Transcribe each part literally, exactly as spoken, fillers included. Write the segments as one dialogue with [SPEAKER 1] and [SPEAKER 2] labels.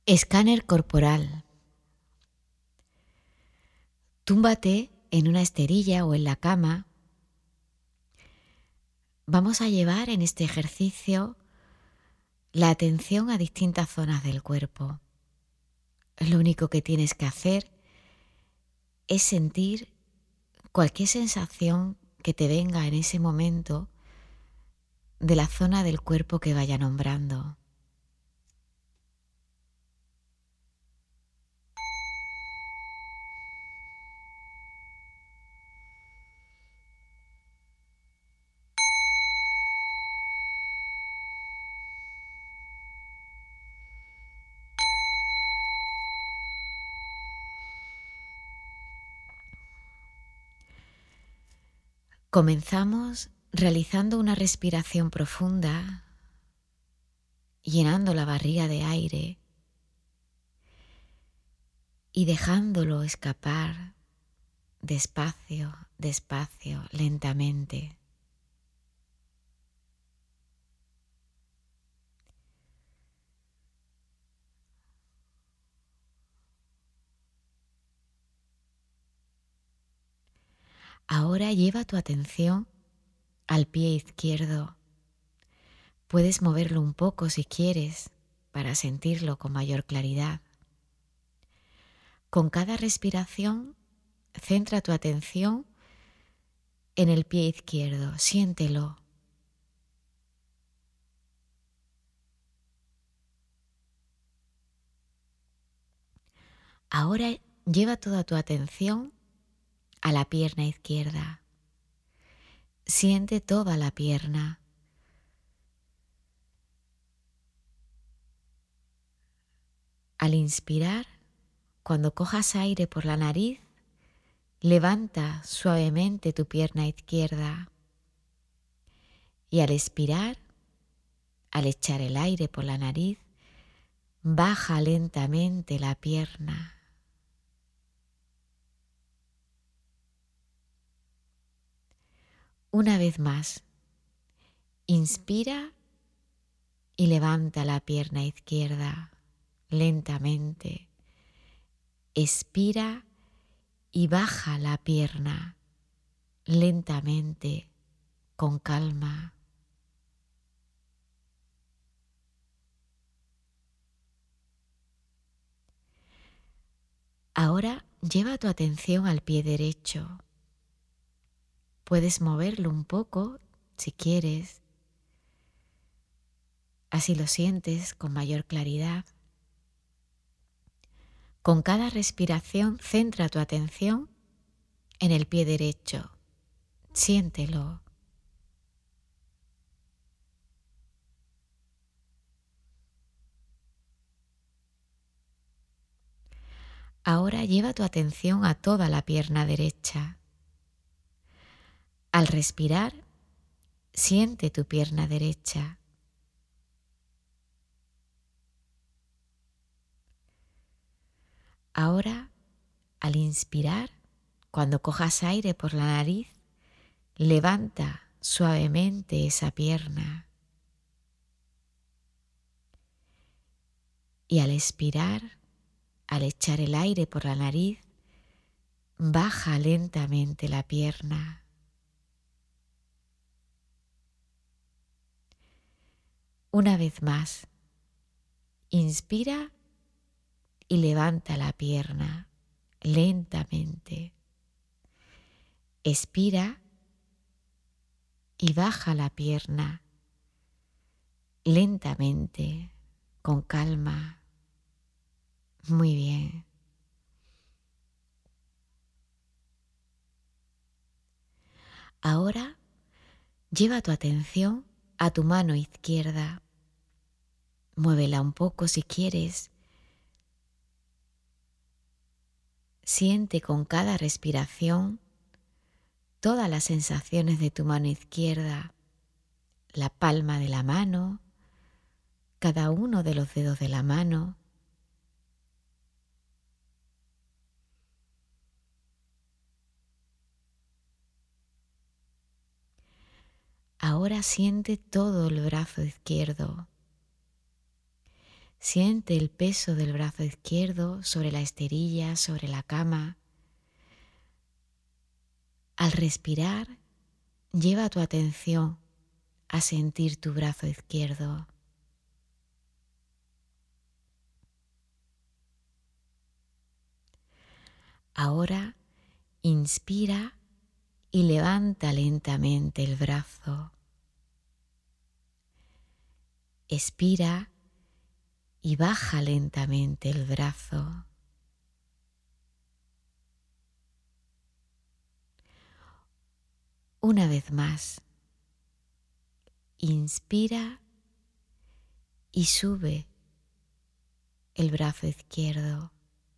[SPEAKER 1] Escáner corporal. Túmbate en una esterilla o en la cama. Vamos a llevar en este ejercicio la atención a distintas zonas del cuerpo. Lo único que tienes que hacer es sentir cualquier sensación que te venga en ese momento de la zona del cuerpo que vaya nombrando. Comenzamos realizando una respiración profunda, llenando la barriga de aire y dejándolo escapar despacio, despacio, lentamente. Ahora lleva tu atención al pie izquierdo. Puedes moverlo un poco si quieres para sentirlo con mayor claridad. Con cada respiración, centra tu atención en el pie izquierdo, siéntelo. Ahora lleva toda tu atención a la pierna izquierda. Siente toda la pierna. Al inspirar, cuando cojas aire por la nariz, levanta suavemente tu pierna izquierda. Y al expirar, al echar el aire por la nariz, baja lentamente la pierna. Una vez más, inspira y levanta la pierna izquierda lentamente. Expira y baja la pierna lentamente, con calma. Ahora lleva tu atención al pie derecho. Puedes moverlo un poco si quieres. Así lo sientes con mayor claridad. Con cada respiración, centra tu atención en el pie derecho. Siéntelo. Ahora lleva tu atención a toda la pierna derecha. Al respirar, siente tu pierna derecha. Ahora, al inspirar, cuando cojas aire por la nariz, levanta suavemente esa pierna. Y al expirar, al echar el aire por la nariz, baja lentamente la pierna. Una vez más, inspira y levanta la pierna lentamente. Expira y baja la pierna lentamente, con calma. Muy bien. Ahora lleva tu atención a tu mano izquierda. Muévela un poco si quieres. Siente con cada respiración todas las sensaciones de tu mano izquierda, la palma de la mano, cada uno de los dedos de la mano. Ahora siente todo el brazo izquierdo. Siente el peso del brazo izquierdo sobre la esterilla, sobre la cama. Al respirar, lleva tu atención a sentir tu brazo izquierdo. Ahora inspira y levanta lentamente el brazo. Expira y baja lentamente el brazo. Una vez más, inspira y sube el brazo izquierdo.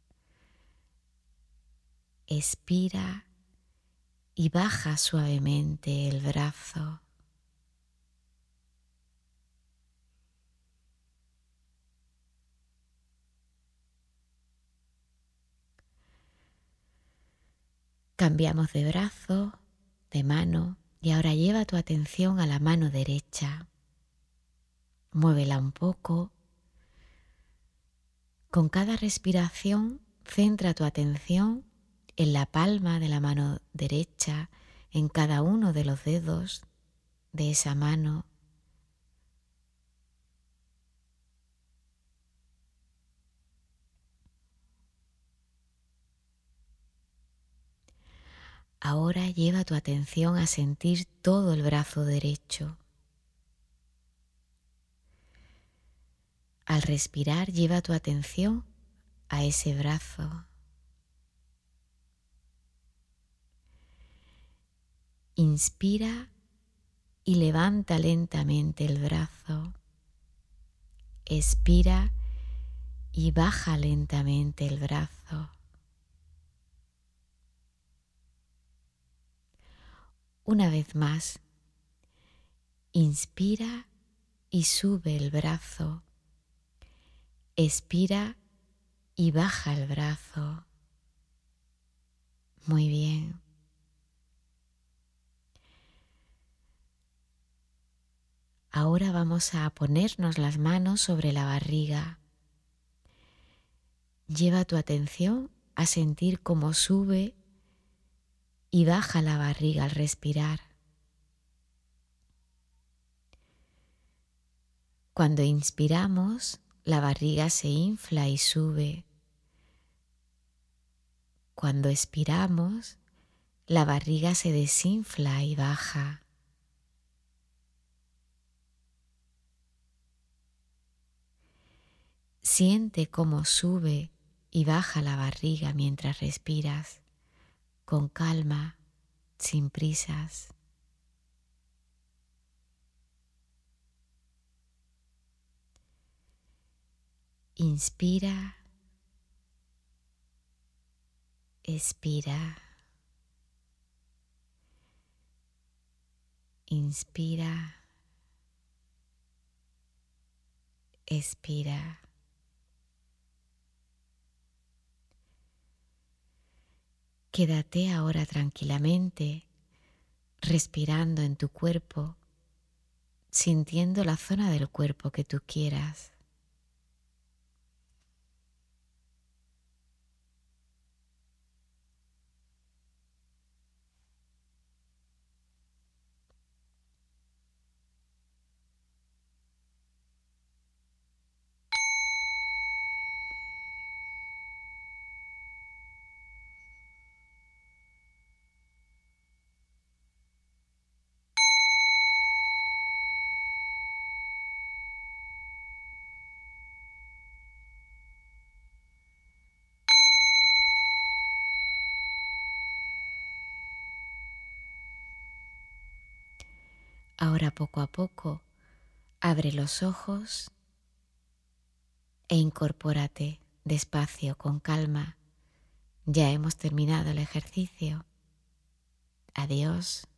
[SPEAKER 1] Expira y baja suavemente el brazo. Cambiamos de brazo, de mano, y ahora lleva tu atención a la mano derecha. Muévela un poco. Con cada respiración, centra tu atención en la palma de la mano derecha, en cada uno de los dedos de esa mano. Ahora lleva tu atención a sentir todo el brazo derecho. Al respirar, lleva tu atención a ese brazo. Inspira y levanta lentamente el brazo. Expira y baja lentamente el brazo. Una vez más, inspira y sube el brazo. Expira y baja el brazo. Muy bien. Ahora vamos a ponernos las manos sobre la barriga. Lleva tu atención a sentir cómo sube y baja la barriga al respirar. Cuando inspiramos, la barriga se infla y sube. Cuando expiramos, la barriga se desinfla y baja. Siente cómo sube y baja la barriga mientras respiras, con calma, sin prisas. Inspira, expira. Inspira, expira. Quédate ahora tranquilamente, respirando en tu cuerpo, sintiendo la zona del cuerpo que tú quieras. Ahora poco a poco, abre los ojos e incorpórate despacio, con calma. Ya hemos terminado el ejercicio. Adiós.